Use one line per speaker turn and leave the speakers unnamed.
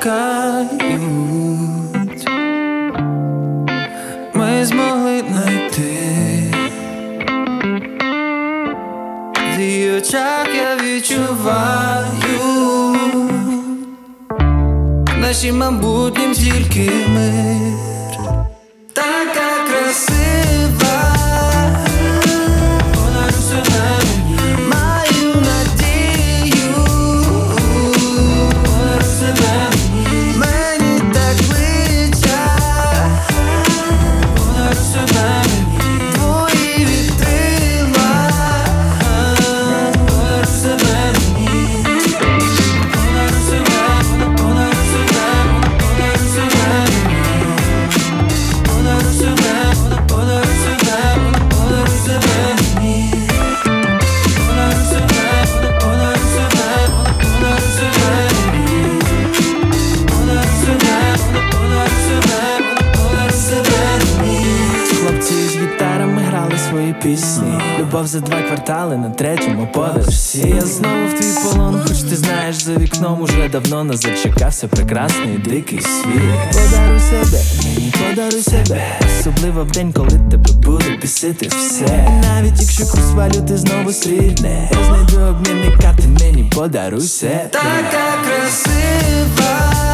чекають. Ми змогли знайти. В її очах я відчуваю нашим майбутнім тільки мир. Така красива, подаруй себе мені. Маю надію, подаруй себе мені. Мені так личать, подаруй себе мені. Твої вітрила, подаруй себе мені. Подаруй себе, подаруй себе, подаруй себе мені. Подаруй себе, подаруй себе, подаруй себе мені. Подаруй себе, подаруй себе, подаруй себе мені. Подаруй себе, подаруй себе, подаруй себе мені. Хлопці з гітарами грали свої пісні. Любов за 2 квартали на 3-му поверсі. Я знову в твій полон, хоч ти знаєш, за вікном уже давно нас зачекався прекрасний дикий світ. Подаруй себе, мені подаруй себе, особливо в день, коли тебе буде бісити все. Навіть якщо курс валюти знову срібне, я знайду обмінника, ти мені подаруй себе. Така красива,